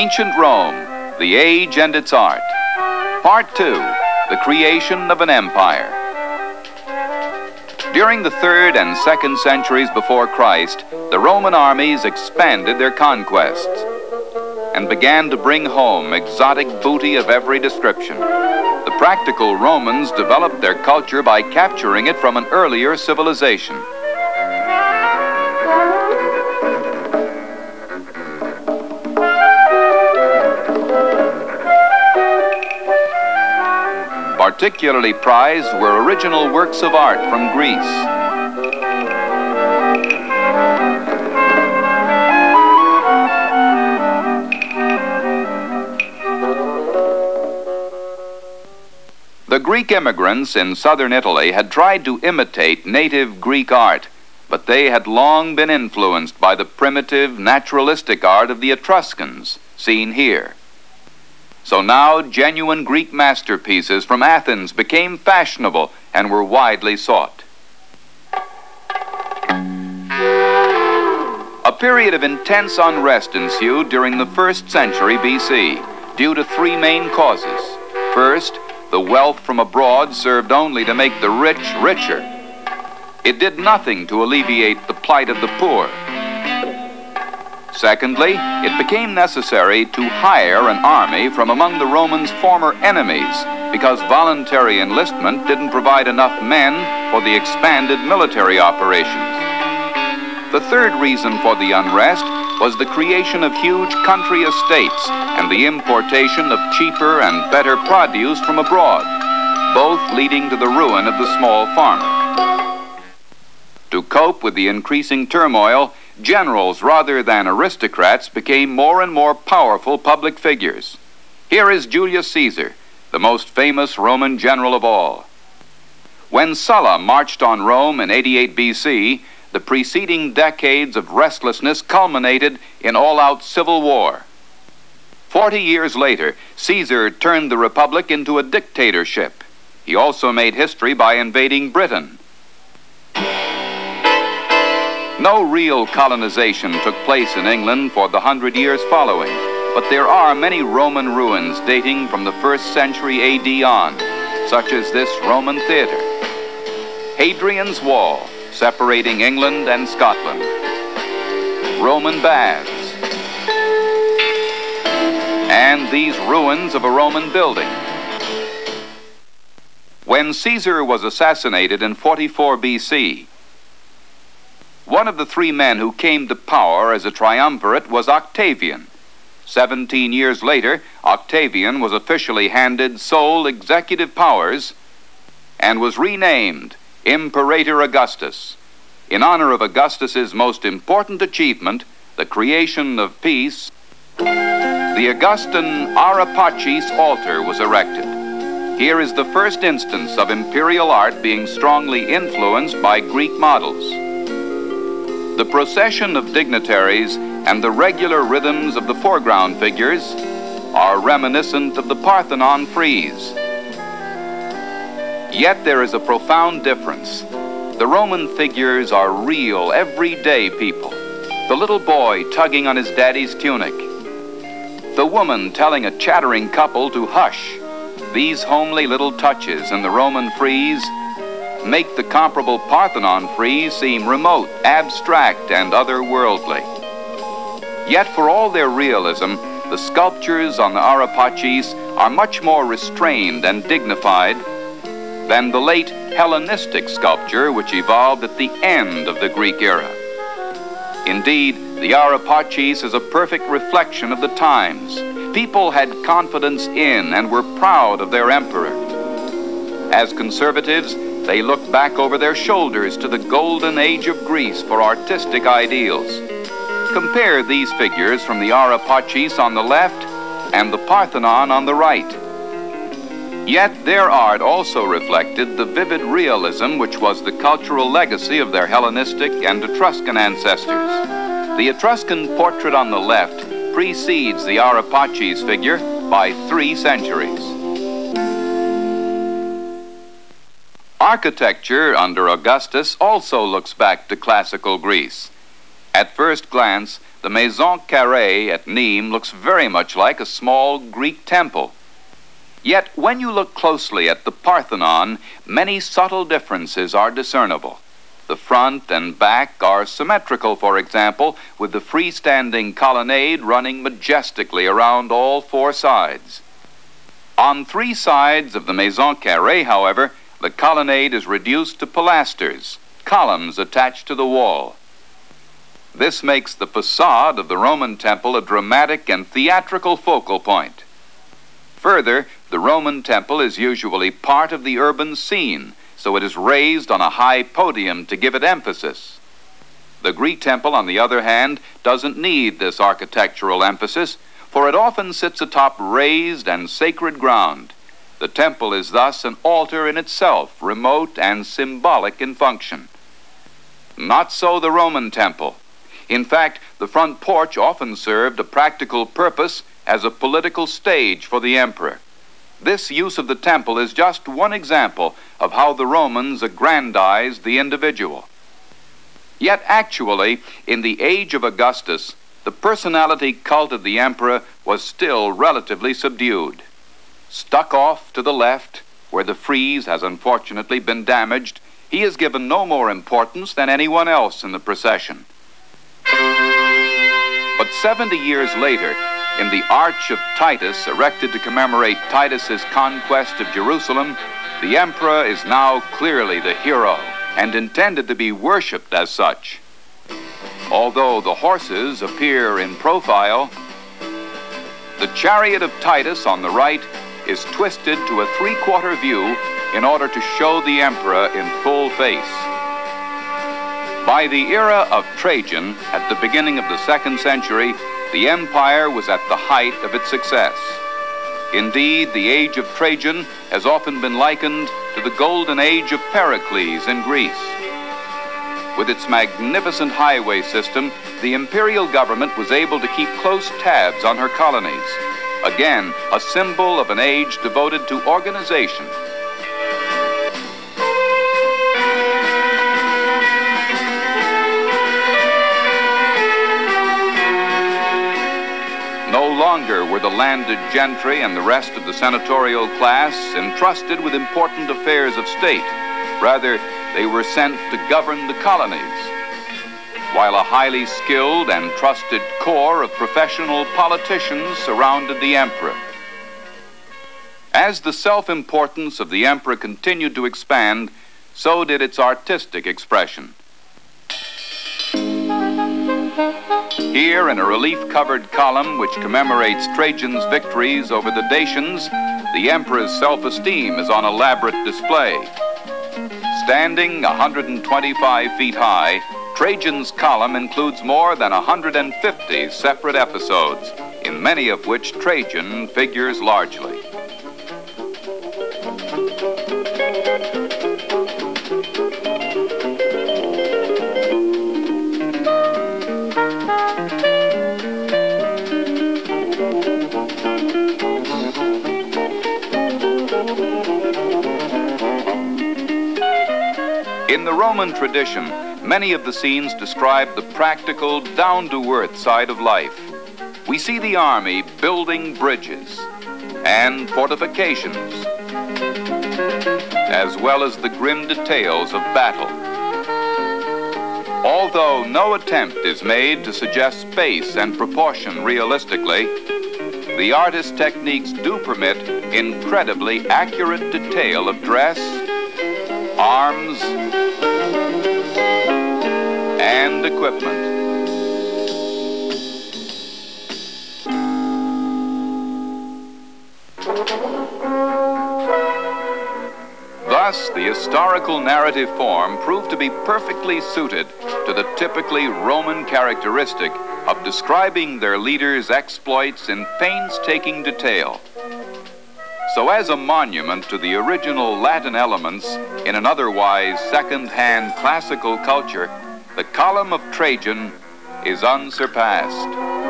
Ancient Rome, the Age and its Art. Part 2, the Creation of an Empire. During the 3rd and 2nd centuries before Christ, the Roman armies expanded their conquests and began to bring home exotic booty of every description. The practical Romans developed their culture by capturing it from an earlier civilization. Particularly prized were original works of art from Greece. The Greek immigrants in southern Italy had tried to imitate native Greek art, but they had long been influenced by the primitive, naturalistic art of the Etruscans, seen here. So now genuine Greek masterpieces from Athens became fashionable and were widely sought. A period of intense unrest ensued during the 1st century BC, due to 3 main causes. First, the wealth from abroad served only to make the rich richer. It did nothing to alleviate the plight of the poor. Secondly, it became necessary to hire an army from among the Romans' former enemies, because voluntary enlistment didn't provide enough men for the expanded military operations. The third reason for the unrest was the creation of huge country estates and the importation of cheaper and better produce from abroad, both leading to the ruin of the small farmer. To cope with the increasing turmoil, generals rather than aristocrats became more and more powerful public figures. Here is Julius Caesar, the most famous Roman general of all. When Sulla marched on Rome in 88 BC, the preceding decades of restlessness culminated in all-out civil war. 40 years later, Caesar turned the Republic into a dictatorship. He also made history by invading Britain. No real colonization took place in England for the 100 years following, but there are many Roman ruins dating from the 1st century AD on, such as this Roman theater. Hadrian's Wall, separating England and Scotland. Roman baths. And these ruins of a Roman building. When Caesar was assassinated in 44 BC, one of the 3 men who came to power as a triumvirate was Octavian. 17 years later, Octavian was officially handed sole executive powers and was renamed Imperator Augustus, in honor of Augustus's most important achievement, the creation of peace. The Augustan Ara Pacis altar was erected. Here is the first instance of imperial art being strongly influenced by Greek models. The procession of dignitaries and the regular rhythms of the foreground figures are reminiscent of the Parthenon frieze. Yet there is a profound difference. The Roman figures are real, everyday people. The little boy tugging on his daddy's tunic. The woman telling a chattering couple to hush. These homely little touches in the Roman frieze make the comparable Parthenon frieze seem remote, abstract, and otherworldly. Yet for all their realism, the sculptures on the Ara Pacis are much more restrained and dignified than the late Hellenistic sculpture which evolved at the end of the Greek era. Indeed, the Ara Pacis is a perfect reflection of the times. People had confidence in and were proud of their emperor. As conservatives, they look back over their shoulders to the golden age of Greece for artistic ideals. Compare these figures from the Ara Pacis on the left and the Parthenon on the right. Yet their art also reflected the vivid realism which was the cultural legacy of their Hellenistic and Etruscan ancestors. The Etruscan portrait on the left precedes the Ara Pacis figure by 3 centuries. Architecture under Augustus also looks back to classical Greece. At first glance, the Maison Carrée at Nîmes looks very much like a small Greek temple. Yet, when you look closely at the Parthenon, many subtle differences are discernible. The front and back are symmetrical, for example, with the freestanding colonnade running majestically around all four sides. On three sides of the Maison Carrée, however, the colonnade is reduced to pilasters, columns attached to the wall. This makes the facade of the Roman temple a dramatic and theatrical focal point. Further, the Roman temple is usually part of the urban scene, so it is raised on a high podium to give it emphasis. The Greek temple, on the other hand, doesn't need this architectural emphasis, for it often sits atop raised and sacred ground. The temple is thus an altar in itself, remote and symbolic in function. Not so the Roman temple. In fact, the front porch often served a practical purpose as a political stage for the emperor. This use of the temple is just one example of how the Romans aggrandized the individual. Yet actually, in the age of Augustus, the personality cult of the emperor was still relatively subdued. Stuck off to the left, where the frieze has unfortunately been damaged, he is given no more importance than anyone else in the procession. But 70 years later, in the Arch of Titus, erected to commemorate Titus's conquest of Jerusalem, the emperor is now clearly the hero and intended to be worshipped as such. Although the horses appear in profile, the chariot of Titus on the right is twisted to a three-quarter view in order to show the emperor in full face. By the era of Trajan, at the beginning of the 2nd century, the empire was at the height of its success. Indeed, the age of Trajan has often been likened to the golden age of Pericles in Greece. With its magnificent highway system, the imperial government was able to keep close tabs on her colonies. Again, a symbol of an age devoted to organization. No longer were the landed gentry and the rest of the senatorial class entrusted with important affairs of state. Rather, they were sent to govern the colonies, while a highly skilled and trusted corps of professional politicians surrounded the emperor. As the self-importance of the emperor continued to expand, so did its artistic expression. Here, in a relief-covered column which commemorates Trajan's victories over the Dacians, the emperor's self-esteem is on elaborate display. Standing 125 feet high, Trajan's column includes more than 150 separate episodes, in many of which Trajan figures largely. In the Roman tradition, many of the scenes describe the practical, down-to-earth side of life. We see the army building bridges and fortifications, as well as the grim details of battle. Although no attempt is made to suggest space and proportion realistically, the artist's techniques do permit incredibly accurate detail of dress, arms, and equipment. Thus, the historical narrative form proved to be perfectly suited to the typically Roman characteristic of describing their leaders' exploits in painstaking detail. So as a monument to the original Latin elements in an otherwise second-hand classical culture, the Column of Trajan is unsurpassed.